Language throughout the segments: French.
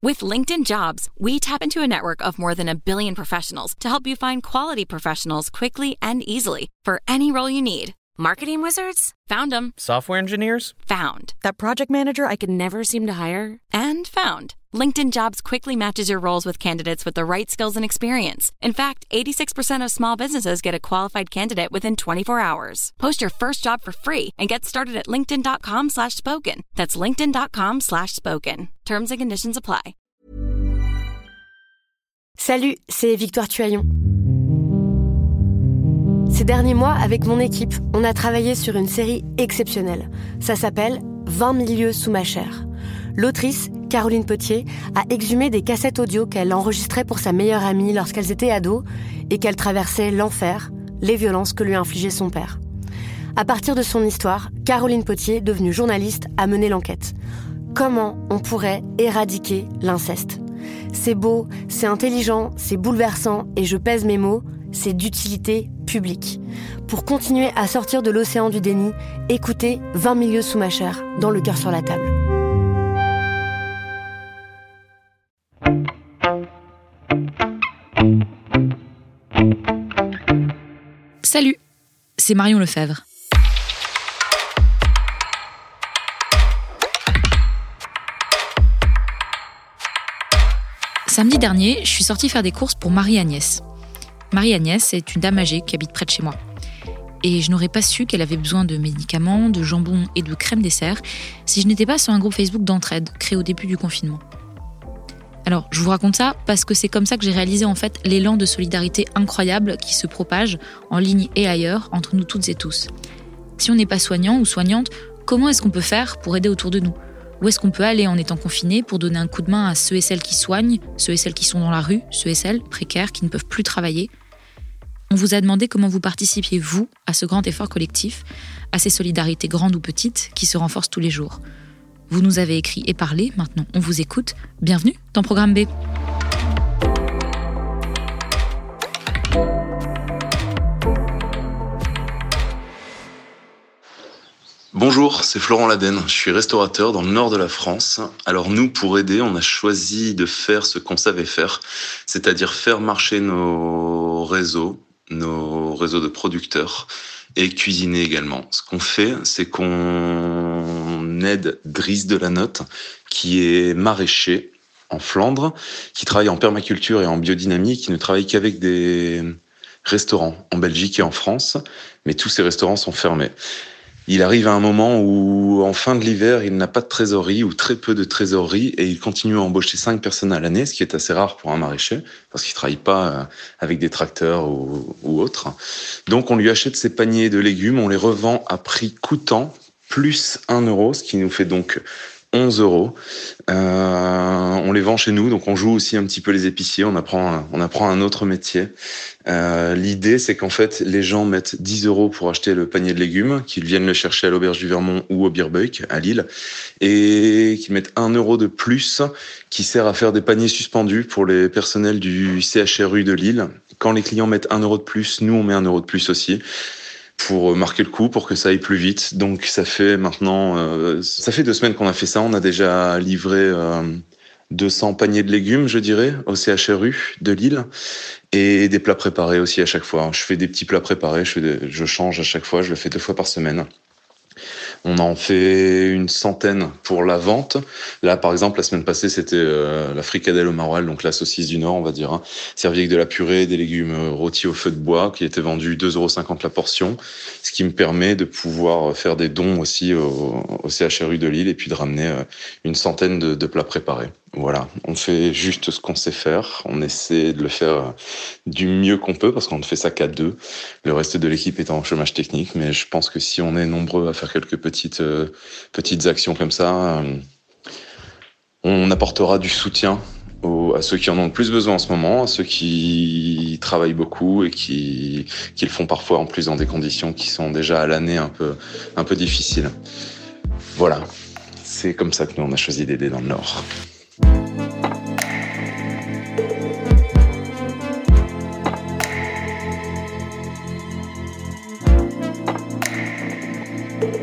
With LinkedIn Jobs, we tap into a network of more than 1 billion professionals to help you find quality professionals quickly and easily for any role you need. Marketing wizards? Found them. Software engineers? Found. That project manager I could never seem to hire? And found. LinkedIn Jobs quickly matches your roles with candidates with the right skills and experience. In fact, 86% of small businesses get a qualified candidate within 24 hours. Post your first job for free and get started at linkedin.com/spoken. That's linkedin.com/spoken. Terms and conditions apply. Salut, c'est Victoire Tuaillon. Ces derniers mois, avec mon équipe, on a travaillé sur une série exceptionnelle. Ça s'appelle « 20 000 lieues sous ma chair ». L'autrice, Caroline Potier, a exhumé des cassettes audio qu'elle enregistrait pour sa meilleure amie lorsqu'elles étaient ados et qu'elle traversait l'enfer, les violences que lui infligeait son père. À partir de son histoire, Caroline Potier, devenue journaliste, a mené l'enquête. Comment on pourrait éradiquer l'inceste ? C'est beau, c'est intelligent, c'est bouleversant et je pèse mes mots, c'est d'utilité publique. Pour continuer à sortir de l'océan du déni, écoutez 20 000 lieues sous ma chair, dans Le cœur sur la table. Salut, c'est Marion Lefebvre. Samedi dernier, je suis sortie faire des courses pour Marie-Agnès. Marie-Agnès est une dame âgée qui habite près de chez moi. Et je n'aurais pas su qu'elle avait besoin de médicaments, de jambon et de crème dessert si je n'étais pas sur un groupe Facebook d'entraide créé au début du confinement. Alors, je vous raconte ça parce que c'est comme ça que j'ai réalisé en fait l'élan de solidarité incroyable qui se propage en ligne et ailleurs entre nous toutes et tous. Si on n'est pas soignant ou soignante, comment est-ce qu'on peut faire pour aider autour de nous ? Où est-ce qu'on peut aller en étant confiné pour donner un coup de main à ceux et celles qui soignent, ceux et celles qui sont dans la rue, ceux et celles précaires qui ne peuvent plus travailler ? On vous a demandé comment vous participiez, vous, à ce grand effort collectif, à ces solidarités grandes ou petites qui se renforcent tous les jours. Vous nous avez écrit et parlé, maintenant on vous écoute. Bienvenue dans Programme B. Bonjour, c'est Florent Laden, je suis restaurateur dans le nord de la France. Alors nous, pour aider, on a choisi de faire ce qu'on savait faire, c'est-à-dire faire marcher nos réseaux de producteurs et cuisiner également. Ce qu'on fait, c'est qu'on aide Driss Delanotte, qui est maraîcher en Flandre, qui travaille en permaculture et en biodynamie, qui ne travaille qu'avec des restaurants en Belgique et en France, mais tous ces restaurants sont fermés. Il arrive à un moment où, en fin de l'hiver, il n'a pas de trésorerie ou très peu de trésorerie et il continue à embaucher 5 personnes à l'année, ce qui est assez rare pour un maraîcher parce qu'il travaille pas avec des tracteurs ou autres. Donc, on lui achète ses paniers de légumes, on les revend à prix coûtant plus 1 euro, ce qui nous fait donc 11 euros. On les vend chez nous, donc on joue aussi un petit peu les épiciers, on apprend un autre métier. L'idée, c'est qu'en fait, les gens mettent 10 euros pour acheter le panier de légumes, qu'ils viennent le chercher à l'Auberge du Vermont ou au Beerbeuk, à Lille, et qu'ils mettent 1 euro de plus, qui sert à faire des paniers suspendus pour les personnels du CHRU de Lille. Quand les clients mettent 1 euro de plus, nous, on met 1 euro de plus aussi, pour marquer le coup, pour que ça aille plus vite. Donc ça fait maintenant, ça fait 2 semaines qu'on a fait ça. On a déjà livré 200 paniers de légumes, je dirais, au CHRU de Lille, et des plats préparés aussi à chaque fois. Je fais des petits plats préparés, je change à chaque fois, je le fais 2 fois par semaine. On en fait une centaine pour la vente. Là, par exemple, la semaine passée, c'était la fricadelle au maroilles, donc la saucisse du Nord, on va dire, servie avec de la purée et des légumes rôtis au feu de bois, qui était vendu 2,50 € la portion, ce qui me permet de pouvoir faire des dons aussi au CHRU de Lille et puis de ramener une centaine de plats préparés. Voilà, on fait juste ce qu'on sait faire, on essaie de le faire du mieux qu'on peut parce qu'on ne fait ça qu'à 2, le reste de l'équipe étant en chômage technique, mais je pense que si on est nombreux à faire quelques petites actions comme ça, on apportera du soutien à ceux qui en ont le plus besoin en ce moment, à ceux qui travaillent beaucoup et qui le font parfois en plus dans des conditions qui sont déjà à l'année un peu difficiles. Voilà, c'est comme ça que nous on a choisi d'aider dans le Nord.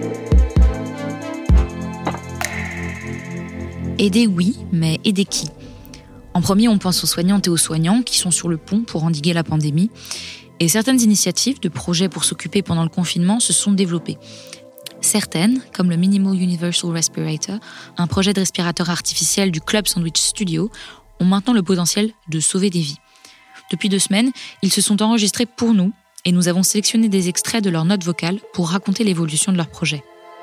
Aider oui, mais aider qui ? En premier, on pense aux soignantes et aux soignants qui sont sur le pont pour endiguer la pandémie. Et certaines initiatives de projets pour s'occuper pendant le confinement se sont développées. Certaines, comme le Minimal Universal Respirator, un projet de respirateur artificiel du Club Sandwich Studio, ont maintenant le potentiel de sauver des vies. Depuis 2 semaines, ils se sont enregistrés pour nous et nous avons sélectionné des extraits de leurs notes vocales pour raconter l'évolution de leur projet.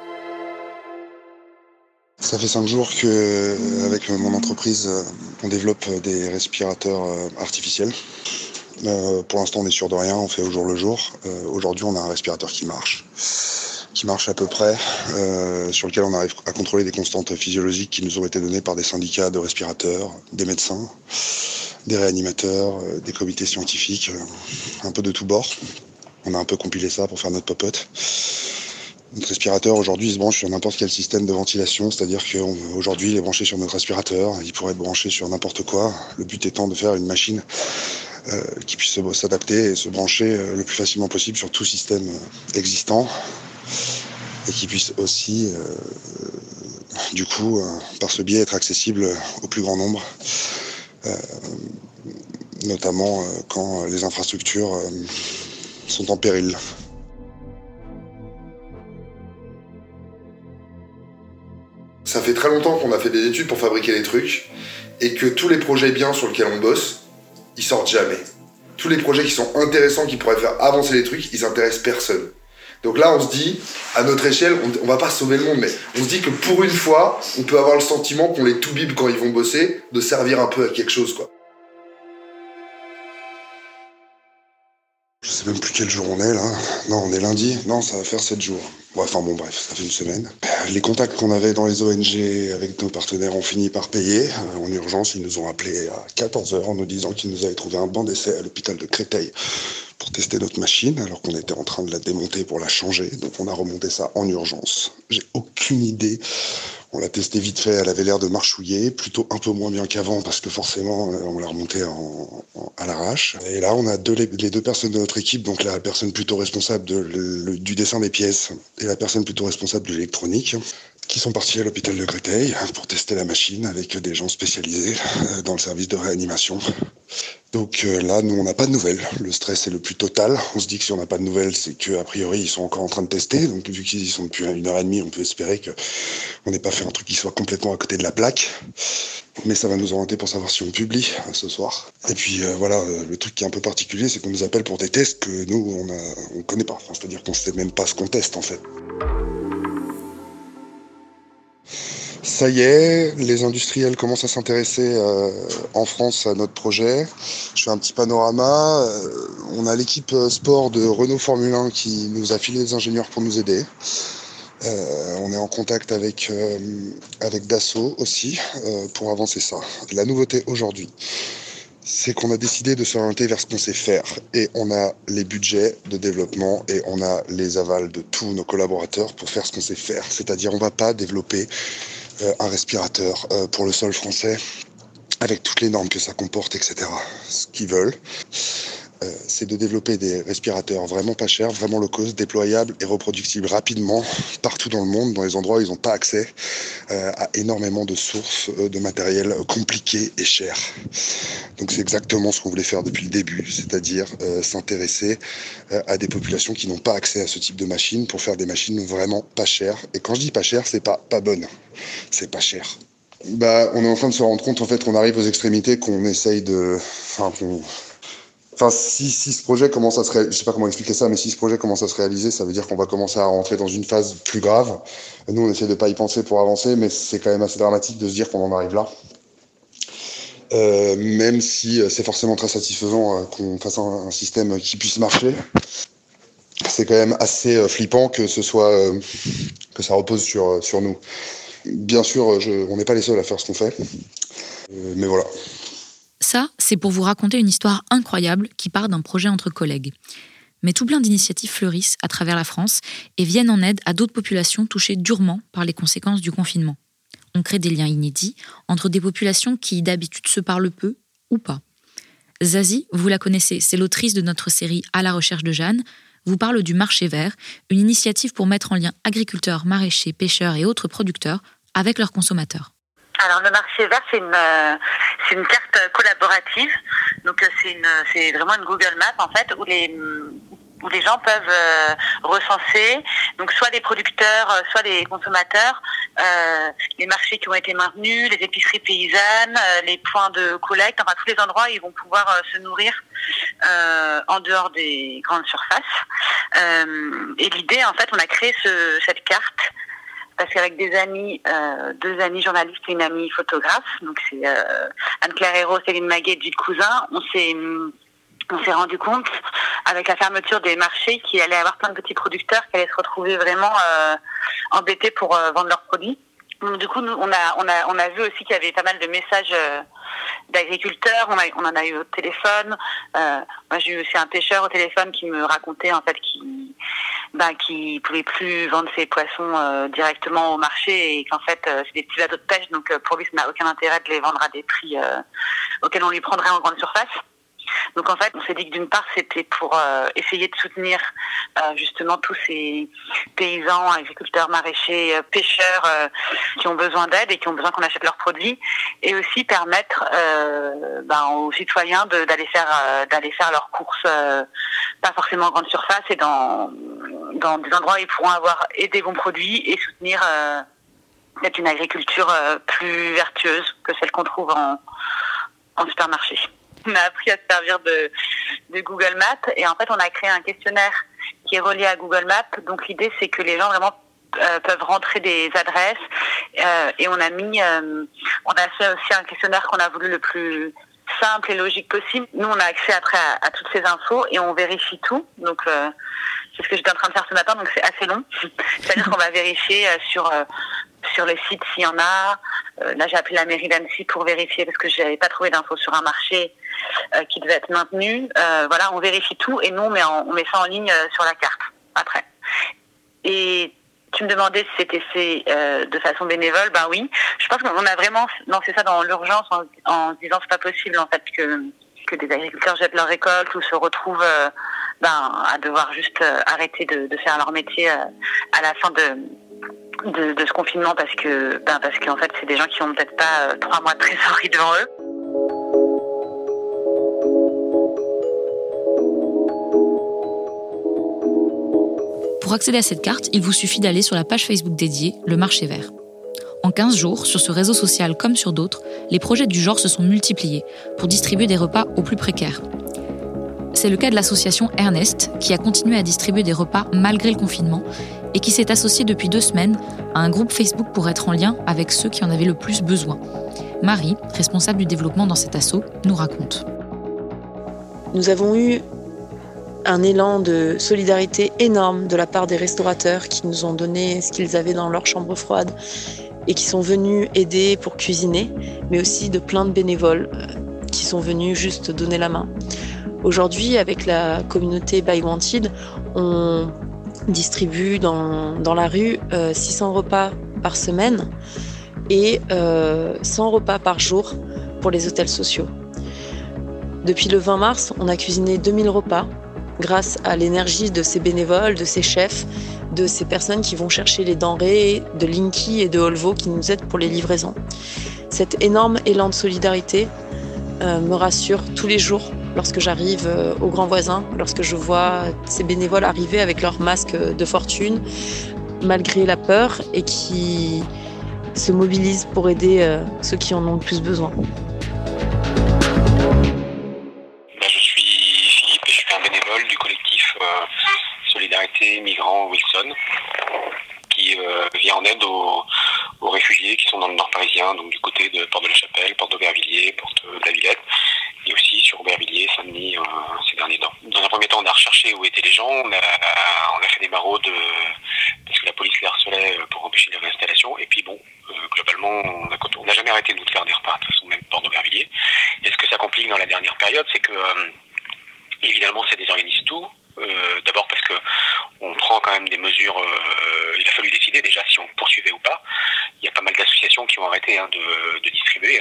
Ça fait 5 jours qu'avec mon entreprise, on développe des respirateurs artificiels. Pour l'instant, on est sûr de rien, on fait au jour le jour. Aujourd'hui, on a un respirateur qui marche à peu près, sur lequel on arrive à contrôler des constantes physiologiques qui nous ont été données par des syndicats de respirateurs, des médecins, des réanimateurs, des comités scientifiques, un peu de tous bords. On a un peu compilé ça pour faire notre popote. Notre respirateur, aujourd'hui, il se branche sur n'importe quel système de ventilation, c'est-à-dire qu'aujourd'hui, il est branché sur notre respirateur, il pourrait être branché sur n'importe quoi. Le but étant de faire une machine qui puisse s'adapter et se brancher le plus facilement possible sur tout système existant et qui puisse aussi, par ce biais, être accessible au plus grand nombre, notamment quand les infrastructures sont en péril. Ça fait très longtemps qu'on a fait des études pour fabriquer des trucs et que tous les projets bien sur lesquels on bosse, ils sortent jamais. Tous les projets qui sont intéressants, qui pourraient faire avancer les trucs, ils intéressent personne. Donc là, on se dit, à notre échelle, on va pas sauver le monde, mais on se dit que pour une fois, on peut avoir le sentiment qu'on les toubib quand ils vont bosser, de servir un peu à quelque chose, quoi. Je sais même plus quel jour on est là. Non, on est lundi. Non, ça va faire 7 jours. Bref, ça fait une semaine. Les contacts qu'on avait dans les ONG avec nos partenaires ont fini par payer. En urgence, ils nous ont appelés à 14h en nous disant qu'ils nous avaient trouvé un banc d'essai à l'hôpital de Créteil pour tester notre machine, alors qu'on était en train de la démonter pour la changer. Donc on a remonté ça en urgence. J'ai aucune idée. On l'a testé vite fait, elle avait l'air de marchouiller, plutôt un peu moins bien qu'avant, parce que forcément, on l'a remonté à l'arrache. Et là, on a les 2 personnes de notre équipe, donc la personne plutôt responsable du dessin des pièces et la personne plutôt responsable de l'électronique, qui sont partis à l'hôpital de Créteil pour tester la machine avec des gens spécialisés dans le service de réanimation. Donc là, nous, on n'a pas de nouvelles. Le stress est le plus total. On se dit que si on n'a pas de nouvelles, c'est qu'a priori, ils sont encore en train de tester. Donc vu qu'ils y sont depuis 1h30, on peut espérer qu'on n'ait pas fait un truc qui soit complètement à côté de la plaque. Mais ça va nous orienter pour savoir si on publie ce soir. Et puis le truc qui est un peu particulier, c'est qu'on nous appelle pour des tests que nous, on connaît pas. Enfin, c'est-à-dire qu'on sait même pas ce qu'on teste, en fait. Ça y est, les industriels commencent à s'intéresser en France à notre projet. Je fais un petit panorama. On a l'équipe sport de Renault Formule 1 qui nous a filé des ingénieurs pour nous aider. On est en contact avec Dassault aussi pour avancer ça. La nouveauté aujourd'hui, c'est qu'on a décidé de s'orienter vers ce qu'on sait faire. Et on a les budgets de développement et on a les avals de tous nos collaborateurs pour faire ce qu'on sait faire. C'est-à-dire, on ne va pas développer un respirateur pour le sol français avec toutes les normes que ça comporte, etc. Ce qu'ils veulent, c'est de développer des respirateurs vraiment pas chers, vraiment low cost, déployables et reproductibles rapidement partout dans le monde, dans les endroits où ils n'ont pas accès à énormément de sources de matériel compliqué et cher. Donc c'est exactement ce qu'on voulait faire depuis le début, c'est-à-dire s'intéresser à des populations qui n'ont pas accès à ce type de machines pour faire des machines vraiment pas chères. Et quand je dis pas cher, c'est pas bonne, c'est pas cher. On est en train de se rendre compte en fait qu'on arrive aux extrémités, qu'on essaye de... si ce projet commence à se réaliser, je sais pas comment expliquer ça, mais si ce projet commence à se réaliser, ça veut dire qu'on va commencer à rentrer dans une phase plus grave. Nous, on essaie de pas y penser pour avancer, mais c'est quand même assez dramatique de se dire qu'on en arrive là. Même si c'est forcément très satisfaisant qu'on fasse un système qui puisse marcher, c'est quand même assez flippant que ce soit que ça repose sur nous. Bien sûr, on n'est pas les seuls à faire ce qu'on fait, mais voilà. Ça, c'est pour vous raconter une histoire incroyable qui part d'un projet entre collègues. Mais tout plein d'initiatives fleurissent à travers la France et viennent en aide à d'autres populations touchées durement par les conséquences du confinement. On crée des liens inédits entre des populations qui d'habitude se parlent peu ou pas. Zazie, vous la connaissez, c'est l'autrice de notre série À la recherche de Jeanne, vous parle du marché vert, une initiative pour mettre en lien agriculteurs, maraîchers, pêcheurs et autres producteurs avec leurs consommateurs. Alors le marché vert, c'est une carte collaborative. Donc c'est vraiment une Google Map en fait où les gens peuvent recenser donc soit les producteurs, soit les consommateurs, les marchés qui ont été maintenus, les épiceries paysannes, les points de collecte, enfin tous les endroits où ils vont pouvoir se nourrir en dehors des grandes surfaces. Et l'idée, en fait, on a créé cette carte parce qu'avec des amis, 2 amis journalistes et une amie photographe, donc c'est Anne-Claire Hérault, Céline Maguet et Gilles Cousin, on s'est rendu compte avec la fermeture des marchés qu'il allait y avoir plein de petits producteurs qui allaient se retrouver vraiment embêtés pour vendre leurs produits. Donc, du coup, nous, on a vu aussi qu'il y avait pas mal de messages d'agriculteurs. On en a eu au téléphone. Moi, j'ai eu aussi un pêcheur au téléphone qui me racontait en fait qui pouvait plus vendre ses poissons directement au marché et qu'en fait c'est des petits bateaux de pêche, donc pour lui ça n'a aucun intérêt de les vendre à des prix auxquels on lui prendrait en grande surface. Donc en fait, on s'est dit que d'une part, c'était pour essayer de soutenir justement tous ces paysans, agriculteurs, maraîchers, pêcheurs qui ont besoin d'aide et qui ont besoin qu'on achète leurs produits, et aussi permettre aux citoyens d'aller faire leurs courses, pas forcément en grande surface, et dans des endroits où ils pourront avoir et des bons produits et soutenir peut-être une agriculture plus vertueuse que celle qu'on trouve en supermarché. On a appris à se servir de Google Maps et en fait on a créé un questionnaire qui est relié à Google Maps. Donc l'idée c'est que les gens vraiment peuvent rentrer des adresses et on a fait aussi un questionnaire qu'on a voulu le plus simple et logique possible. Nous on a accès après à toutes ces infos et on vérifie tout. Donc c'est ce que j'étais en train de faire ce matin, donc c'est assez long. C'est-à-dire qu'on va vérifier sur les sites s'il y en a. Là, j'ai appelé la mairie d'Annecy pour vérifier parce que je n'avais pas trouvé d'infos sur un marché qui devait être maintenu. Voilà, on vérifie tout et nous, on met ça en ligne sur la carte après. Et tu me demandais si c'était fait de façon bénévole. Ben oui, je pense qu'on a vraiment lancé ça dans l'urgence en se disant c'est pas possible en fait que des agriculteurs jettent leur récolte ou se retrouvent à devoir juste arrêter de faire leur métier à la fin de ce confinement parce qu'en fait c'est des gens qui ont peut-être pas 3 mois de trésorerie devant eux. Pour accéder à cette carte, il vous suffit d'aller sur la page Facebook dédiée Le Marché Vert. En 15 jours, sur ce réseau social comme sur d'autres, les projets du genre se sont multipliés pour distribuer des repas aux plus précaires. C'est le cas de l'association Ernest, qui a continué à distribuer des repas malgré le confinement et qui s'est associée depuis 2 semaines à un groupe Facebook pour être en lien avec ceux qui en avaient le plus besoin. Marie, responsable du développement dans cet asso, nous raconte. Nous avons eu un élan de solidarité énorme de la part des restaurateurs qui nous ont donné ce qu'ils avaient dans leur chambre froide et qui sont venus aider pour cuisiner, mais aussi de plein de bénévoles qui sont venus juste donner la main. Aujourd'hui, avec la communauté Buy Wanted, on distribue dans la rue 600 repas par semaine et 100 repas par jour pour les hôtels sociaux. Depuis le 20 mars, on a cuisiné 2000 repas grâce à l'énergie de ces bénévoles, de ces chefs, de ces personnes qui vont chercher les denrées, de Linky et de Olvo qui nous aident pour les livraisons. Cet énorme élan de solidarité me rassure tous les jours lorsque j'arrive au Grand Voisin, lorsque je vois ces bénévoles arriver avec leurs masques de fortune, malgré la peur, et qui se mobilisent pour aider ceux qui en ont le plus besoin. Je suis Philippe et je suis un bénévole du collectif Solidarité Migrants Wilson qui vient en aide aux réfugiés qui sont dans le nord parisien, donc du côté de Porte de la Chapelle, Porte d'Aubervilliers, Porte de la Villette, et aussi sur Aubervilliers, Saint-Denis ces derniers temps. Dans un premier temps, on a recherché où étaient les gens, on a fait des maraudes parce que la police les harcelait pour empêcher les réinstallations, et puis globalement, on n'a jamais arrêté de nous faire des repas, de toute façon, même Porte d'Aubervilliers. Et ce que ça complique dans la dernière période, c'est que évidemment, ça désorganise tout. D'abord parce que on prend quand même des mesures. Il a fallu décider déjà si on poursuivait ou pas. Il y a pas mal d'associations qui ont arrêté de distribuer.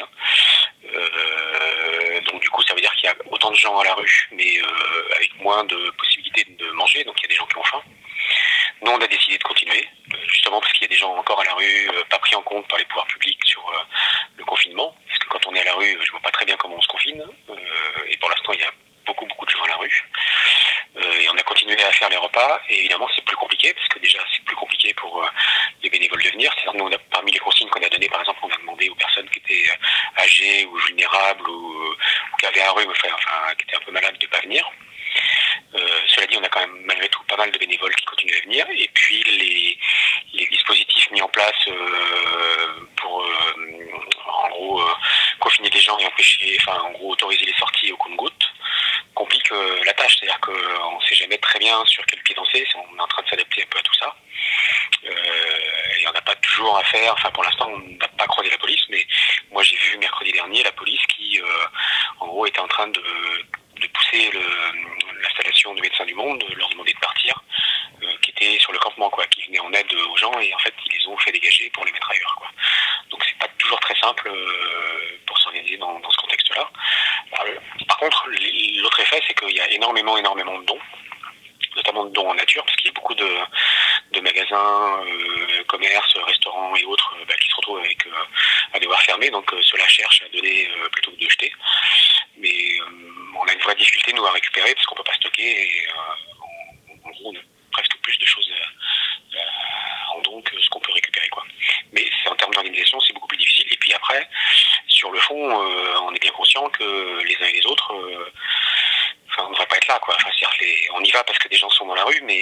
Donc du coup, ça veut dire qu'il y a autant de gens à la rue, mais avec moins de possibilités de manger. Donc il y a des gens qui ont faim. Nous, on a décidé de continuer, justement parce qu'il y a des gens encore à la rue, pas pris en compte par les pouvoirs publics sur confinement, parce que quand on est à la rue, je vois pas très bien comment on se confine, et pour l'instant il y a beaucoup de gens à la rue, et on a continué à faire les repas, et évidemment c'est plus compliqué, parce que déjà c'est plus compliqué pour les bénévoles de venir. C'est-à-dire nous, parmi les consignes qu'on a données, par exemple, on a demandé aux personnes qui étaient âgées ou vulnérables ou qui avaient un rhume, enfin qui étaient un peu malades, de pas venir. Cela dit, on a quand même malgré tout pas mal de bénévoles qui continuent à venir, et puis les dispositifs mis en place pour en gros confiner les gens et empêcher, enfin en gros autoriser les sorties au compte-gouttes, complique la tâche. C'est-à-dire qu'on ne sait jamais très bien sur quel pied danser, on est en train de s'adapter un peu à tout ça, et on n'a pas toujours à faire, enfin pour l'instant on n'a pas croisé la police, mais moi j'ai vu mercredi dernier la police qui en gros était en train de pousser l'installation de Médecins du Monde, de leur demander de partir, qui était sur le campement, quoi, qui venait en aide aux gens, et en fait ils les ont fait dégager pour les mettre ailleurs, quoi. Donc c'est pas toujours très simple pour s'organiser dans ce contexte-là. Par contre, l'autre effet, c'est qu'il y a énormément de dons, notamment de dons en nature, parce qu'il y a beaucoup de magasins, commerces, restaurants et autres qui se retrouvent avec à devoir fermer, donc cela cherche à donner plutôt que de jeter. Mais on a une vraie difficulté, nous, à récupérer, parce qu'on ne peut pas stocker, et en gros, on a presque plus de choses en don que ce qu'on peut récupérer, quoi. Mais en termes d'organisation, c'est beaucoup plus difficile. Et puis après, sur le fond, on est bien conscient que les uns et les autres, on ne devrait pas être là, quoi. Enfin, on y va parce que des gens sont dans la rue, mais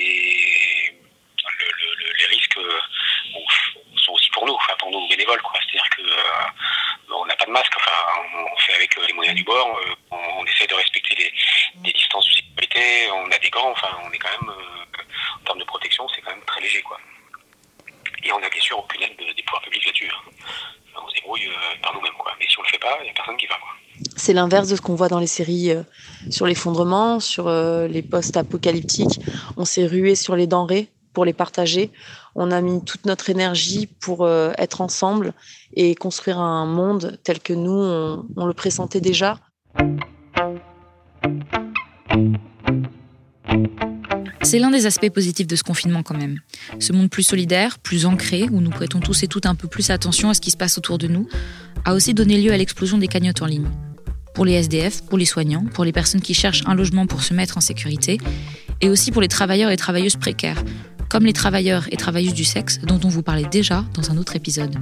les risques sont aussi pour nous, enfin pour nous bénévoles, quoi. C'est-à-dire que on n'a pas de masque, enfin on fait avec les moyens du bord, on essaie de respecter les distances de sécurité, on a des gants, enfin on est quand même en termes de protection, c'est quand même très léger, quoi. Et on n'a bien sûr aucune aide des pouvoirs publics là-dessus, hein. On se débrouille par nous-mêmes, quoi. Mais si on le fait pas, il n'y a personne qui va, quoi. C'est l'inverse de ce qu'on voit dans les séries sur l'effondrement, sur les post-apocalyptiques. On s'est rué sur les denrées pour les partager. On a mis toute notre énergie pour être ensemble et construire un monde tel que nous, on le pressentait déjà. C'est l'un des aspects positifs de ce confinement quand même. Ce monde plus solidaire, plus ancré, où nous prêtons tous et toutes un peu plus attention à ce qui se passe autour de nous, a aussi donné lieu à l'explosion des cagnottes en ligne. Pour les SDF, pour les soignants, pour les personnes qui cherchent un logement pour se mettre en sécurité, et aussi pour les travailleurs et travailleuses précaires, comme les travailleurs et travailleuses du sexe dont on vous parlait déjà dans un autre épisode.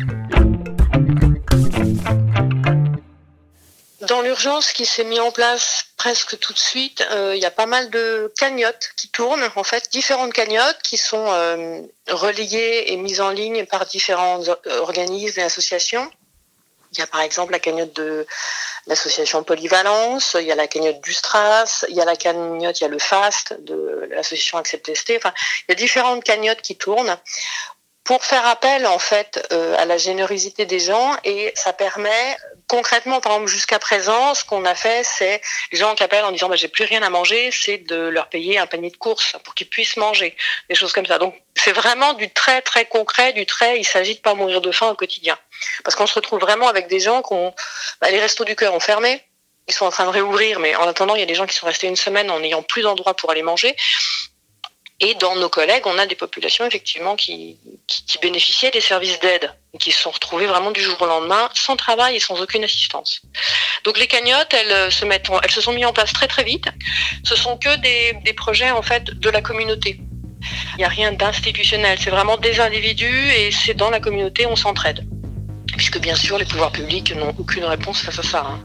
Dans l'urgence qui s'est mis en place presque tout de suite, il y a pas mal de cagnottes qui tournent, en fait, différentes cagnottes qui sont relayées et mises en ligne par différents organismes et associations. Il y a par exemple la cagnotte de l'association Polyvalence, il y a la cagnotte du Stras, il y a la cagnotte, il y a le FAST de l'association Accept-ST. Enfin, il y a différentes cagnottes qui tournent pour faire appel en fait à la générosité des gens, et ça permet concrètement, par exemple jusqu'à présent, ce qu'on a fait, c'est les gens qui appellent en disant j'ai plus rien à manger, c'est de leur payer un panier de courses pour qu'ils puissent manger, des choses comme ça. Donc c'est vraiment du très très concret, il s'agit de pas mourir de faim au quotidien, parce qu'on se retrouve vraiment avec des gens qui ont les restos du cœur ont fermé, ils sont en train de réouvrir, mais en attendant il y a des gens qui sont restés une semaine en n'ayant plus d'endroit pour aller manger. Et dans nos collègues, on a des populations effectivement qui bénéficiaient des services d'aide, qui se sont retrouvées vraiment du jour au lendemain, sans travail et sans aucune assistance. Donc les cagnottes, elles se sont mises en place très très vite. Ce sont que des projets en fait de la communauté. Il n'y a rien d'institutionnel, c'est vraiment des individus et c'est dans la communauté, on s'entraide. Puisque bien sûr, les pouvoirs publics n'ont aucune réponse face à ça, hein.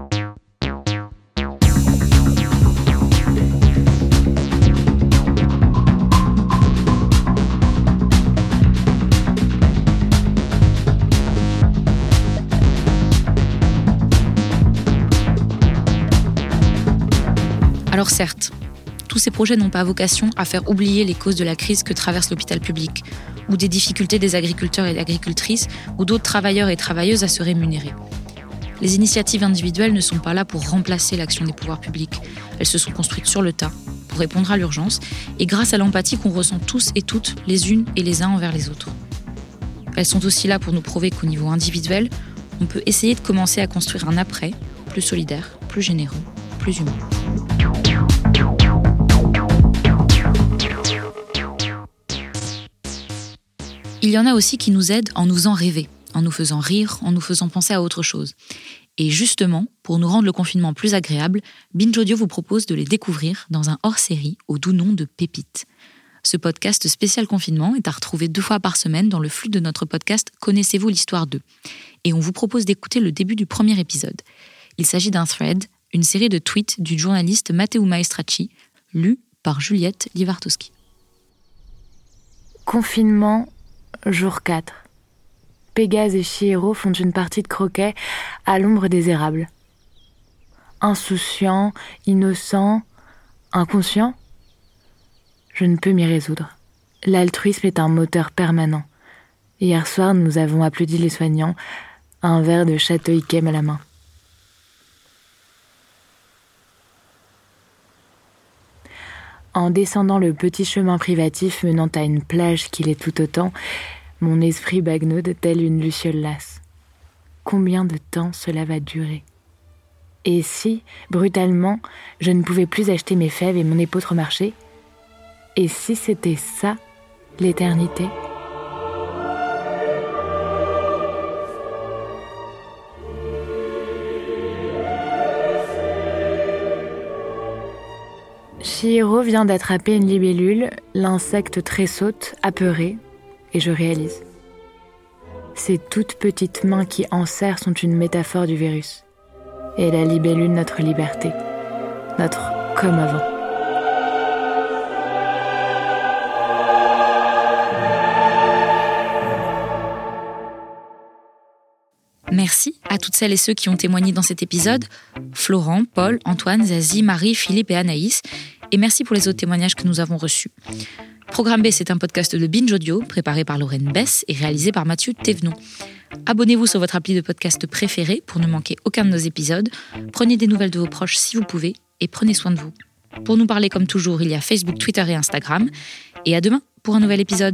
Alors certes, tous ces projets n'ont pas vocation à faire oublier les causes de la crise que traverse l'hôpital public, ou des difficultés des agriculteurs et agricultrices, ou d'autres travailleurs et travailleuses à se rémunérer. Les initiatives individuelles ne sont pas là pour remplacer l'action des pouvoirs publics. Elles se sont construites sur le tas, pour répondre à l'urgence, et grâce à l'empathie qu'on ressent tous et toutes, les unes et les uns envers les autres. Elles sont aussi là pour nous prouver qu'au niveau individuel, on peut essayer de commencer à construire un après, plus solidaire, plus généreux, plus humain. Il y en a aussi qui nous aident en nous faisant rêver, en nous faisant rire, en nous faisant penser à autre chose. Et justement, pour nous rendre le confinement plus agréable, Binge Audio vous propose de les découvrir dans un hors-série au doux nom de Pépites. Ce podcast spécial confinement est à retrouver 2 fois par semaine dans le flux de notre podcast « Connaissez-vous l'histoire d'eux ?» Et on vous propose d'écouter le début du premier épisode. Il s'agit d'un thread, une série de tweets du journaliste Matteo Maestracci, lu par Juliette Livartowski. Confinement, jour 4. Pégase et Chihiro font une partie de croquet à l'ombre des érables. Insouciant, innocent, inconscient, je ne peux m'y résoudre. L'altruisme est un moteur permanent. Hier soir, nous avons applaudi les soignants, un verre de Château Yquem à la main. En descendant le petit chemin privatif menant à une plage qui l'est tout autant, mon esprit bagnaude tel une luciole lasse. Combien de temps cela va durer ? Et si, brutalement, je ne pouvais plus acheter mes fèves et mon épeautre au marché ? Et si c'était ça, l'éternité ? Chihiro vient d'attraper une libellule, l'insecte tressaute, apeuré, et je réalise. Ces toutes petites mains qui enserrent sont une métaphore du virus. Et la libellule, notre liberté. Notre comme avant. Merci à toutes celles et ceux qui ont témoigné dans cet épisode. Florent, Paul, Antoine, Zazie, Marie, Philippe et Anaïs. Et merci pour les autres témoignages que nous avons reçus. Programme B, c'est un podcast de Binge Audio, préparé par Lorraine Bess et réalisé par Mathieu Thévenon. Abonnez-vous sur votre appli de podcast préféré pour ne manquer aucun de nos épisodes. Prenez des nouvelles de vos proches si vous pouvez et prenez soin de vous. Pour nous parler comme toujours, il y a Facebook, Twitter et Instagram. Et à demain pour un nouvel épisode.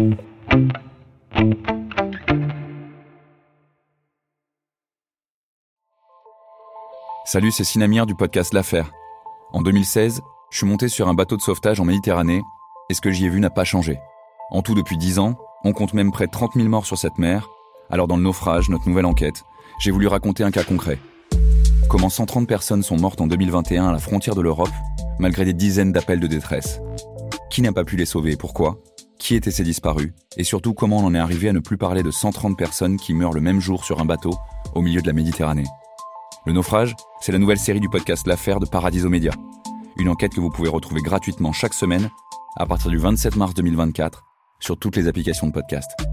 Salut, c'est Sinamir du podcast L'Affaire. En 2016, je suis monté sur un bateau de sauvetage en Méditerranée et ce que j'y ai vu n'a pas changé. En tout, depuis 10 ans, on compte même près de 30 000 morts sur cette mer. Alors dans le naufrage, notre nouvelle enquête, j'ai voulu raconter un cas concret. Comment 130 personnes sont mortes en 2021 à la frontière de l'Europe, malgré des dizaines d'appels de détresse. Qui n'a pas pu les sauver et pourquoi ? Qui étaient ces disparus ? Et surtout, comment on en est arrivé à ne plus parler de 130 personnes qui meurent le même jour sur un bateau au milieu de la Méditerranée ? Le naufrage, c'est la nouvelle série du podcast L'Affaire de Paradiso Media. Une enquête que vous pouvez retrouver gratuitement chaque semaine à partir du 27 mars 2024 sur toutes les applications de podcast.